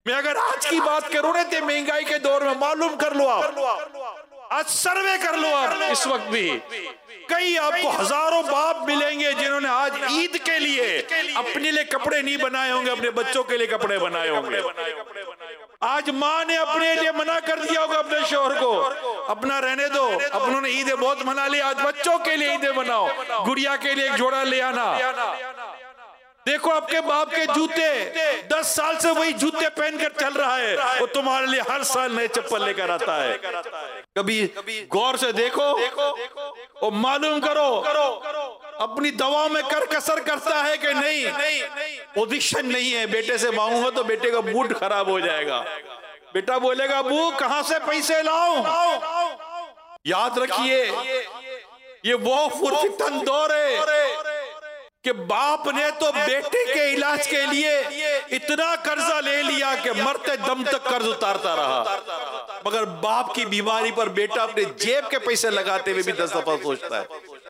मैं अगर आज की बात करूं ना तो महंगाई के दौर में मालूम कर लो, आप आज सर्वे कर लो, आप इस वक्त भी कई आपको हजारों बाप मिलेंगे जिन्होंने आज ईद के लिए अपने लिए कपड़े नहीं बनाए होंगे, अपने बच्चों के लिए कपड़े बनाए होंगे। आज माँ ने अपने लिए मना कर दिया होगा अपने शौहर को, अपना रहने दो, अपनों ने ईदें बहुत मना ली, आज बच्चों के लिए ईदें बनाओ, गुड़िया के लिए एक जोड़ा ले आना। देखो आपके बाप के जूते 10 साल से वही जूते पहनकर चल रहा है, वो तुम्हारे लिए हर साल नए चप्पल लेकर आता है। कभी गौर से देखो और मालूम करो अपनी दवाओं में कर कसर करता है कि नहीं। पोजीशन नहीं है, बेटे से मांगूंगा तो बेटे का मूड खराब हो जाएगा। बेटा बोलेगा अबू कहां से पैसे लाऊं? याद रखिए ये वो फुरफितन दौर है कि बाप ने तो बेटे के इलाज के लिए इतना कर्जा ले लिया कि मरते दम तक कर्ज उतारता रहा, मगर बाप की बीमारी पर बेटा अपने जेब के पैसे लगाते हुए भी 10 दफा सोचता है।